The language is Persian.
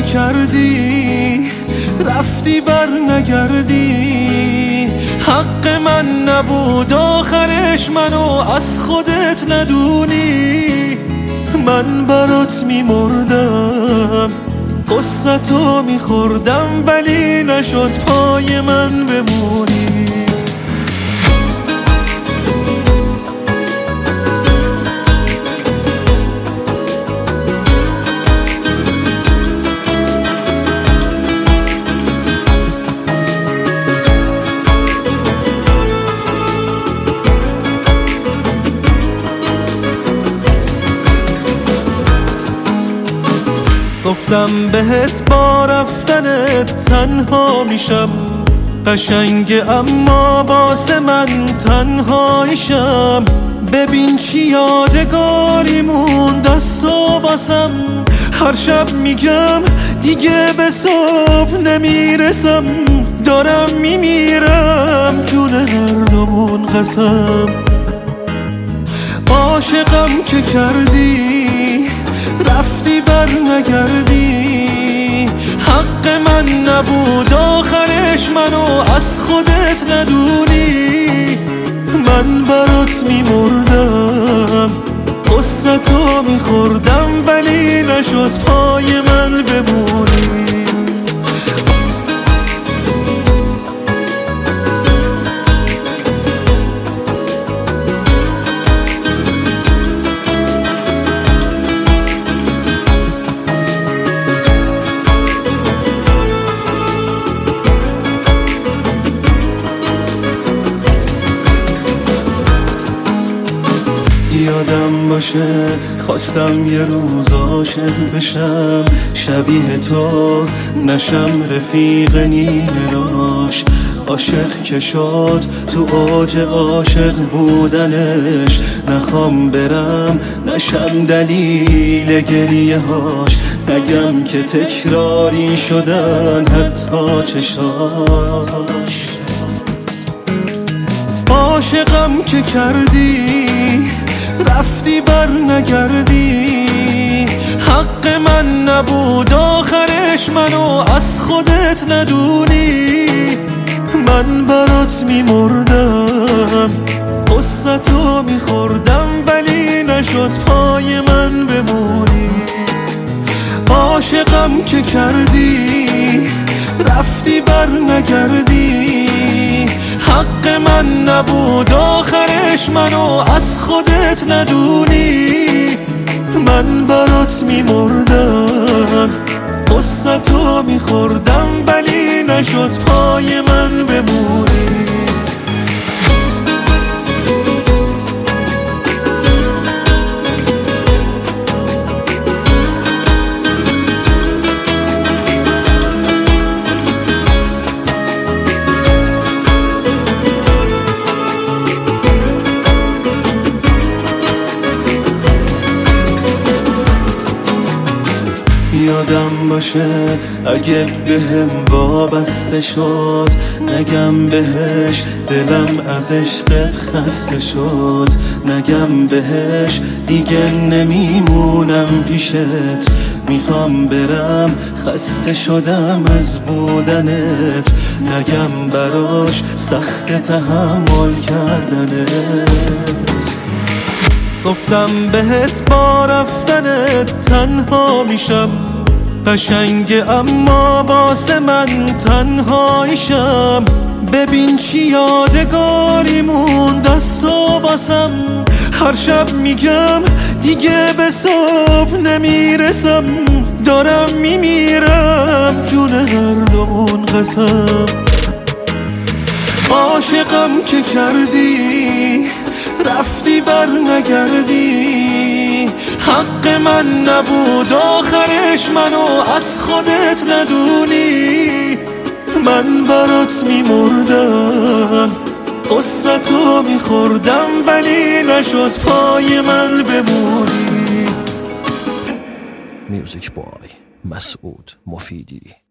کردی رفتی بر نگردی، حق من نبود آخرش منو از خودت ندونی. من برات میمردم قصتو میخوردم ولی نشد پای من بمونی. گفتم بهت با رفتنت تنها میشم، قشنگه اما واسه من تنهایشم. ببین چی یادگاری موند از تو واسم، هر شب میگم دیگه به صبح نمیرسم. دارم میمیرم جون هر دومون قسم. عاشقم که کردی رفتی بر نگردی، حق من نبود آخرش منو از خودت ندونی. من برات میمردم قصتو میخوردم ولی نشد پای من بمونی. یادم باشه خواستم یه روز عاشق بشم، شبیه تو نشم رفیق نیمه راش. عاشق که شد تو اوج عاشق بودنش، نخوام برم نشم دلیل گریه هاش. نگم که تکراری شدن حتی چشاش. عاشقم که کردی رفتی بر نگردی، حق من نبود آخرش منو از خودت ندونی. من برات میمردم قصتو میخوردم ولی نشد پای من بمونی. عاشقم که کردی رفتی بر نگردی، حق من نبود آخرش منو از خودت ندونی. من برات میمردم قصتو میخوردم ولی نشد پای من بمونی. یادم باشه اگه بهم وابسته شد، نگم بهش دلم از عشقت خسته شد. نگم بهش دیگه نمیمونم پیشت، میخوام برم خسته شدم از بودنت. نگم براش سخت تحمل کردنت. گفتم بهت با رفتنت تنها میشم، قشنگه اما واسه من تنهایشم. ببین چی یادگاری موند از تو واسم، هر شب میگم دیگه به صبح نمیرسم. دارم میمیرم جون هر دومون قسم. عاشقم که کردی رفتی بر نگردی، حق من نبود آخرش منو از خودت ندونی. من برات میمردم قصتو میخوردم ولی نشد پای من بمونی. میوزیک بای مسعود مفیدی.